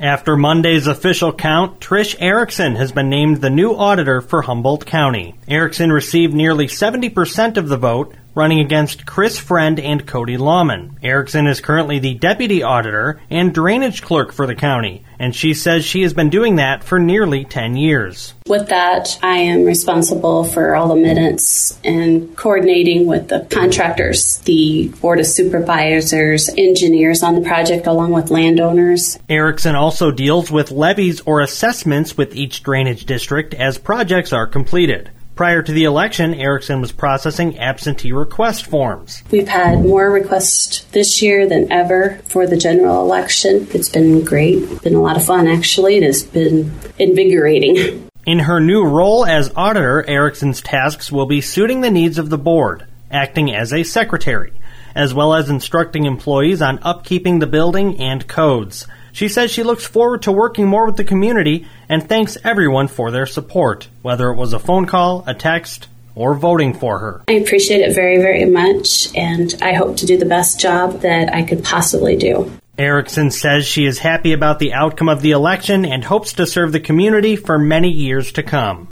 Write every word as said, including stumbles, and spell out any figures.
After Monday's official count, Trish Erickson has been named the new auditor for Humboldt County. Erickson received nearly seventy percent of the vote, running against Chris Friend and Cody Lawman. Erickson is currently the deputy auditor and drainage clerk for the county, and she says she has been doing that for nearly ten years. With that, I am responsible for all the minutes and coordinating with the contractors, the board of supervisors, engineers on the project, along with landowners. Erickson also deals with levies or assessments with each drainage district as projects are completed. Prior to the election, Erickson was processing absentee request forms. We've had more requests this year than ever for the general election. It's been great. It's been a lot of fun, actually. It has been invigorating. In her new role as auditor, Erickson's tasks will be suiting the needs of the board, acting as a secretary, as well as instructing employees on upkeeping the building and codes. She says she looks forward to working more with the community and thanks everyone for their support, whether it was a phone call, a text, or voting for her. I appreciate it very, very much, and I hope to do the best job that I could possibly do. Erickson says she is happy about the outcome of the election and hopes to serve the community for many years to come.